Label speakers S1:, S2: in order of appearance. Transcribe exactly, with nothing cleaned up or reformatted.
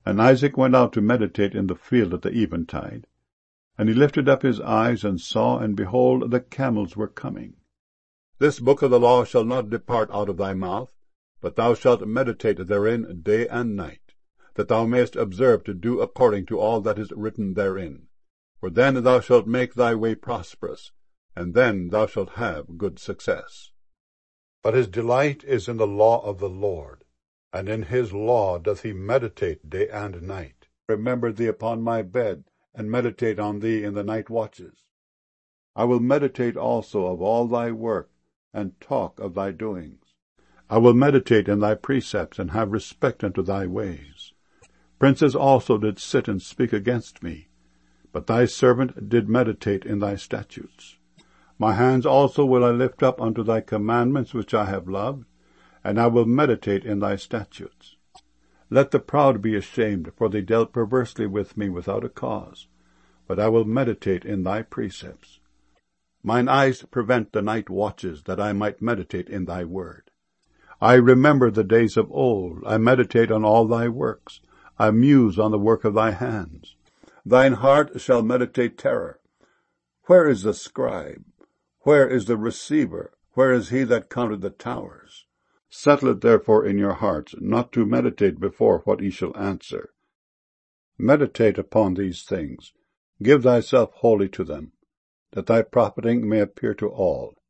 S1: And Isaac went out to meditate in the field at the eventide. And he lifted up his eyes, and saw, and behold, the camels were coming. This book of the law shall not depart out of thy mouth, but thou shalt meditate therein day and night, that thou mayest observe to do according to all that is written therein. For then thou shalt make thy way prosperous, and then thou shalt have good success. But his delight is in the law of the Lord, and in his law doth he meditate day and night. Remember thee upon my bed, and meditate on thee in the night watches. I will meditate also of all thy work, and talk of thy doings. I will meditate in thy precepts, and have respect unto thy ways. Princes also did sit and speak against me, but thy servant did meditate in thy statutes. My hands also will I lift up unto thy commandments which I have loved, and I will meditate in thy statutes. Let the proud be ashamed, for they dealt perversely with me without a cause, but I will meditate in thy precepts. Mine eyes prevent the night watches, that I might meditate in thy word. I remember the days of old, I meditate on all thy works, I muse on the work of thy hands. Thine heart shall meditate terror. Where is the scribe? Where is the receiver? Where is he that counted the towers? Settle it therefore in your hearts, not to meditate before what he shall answer. Meditate upon these things, give thyself wholly to them, that thy profiting may appear to all,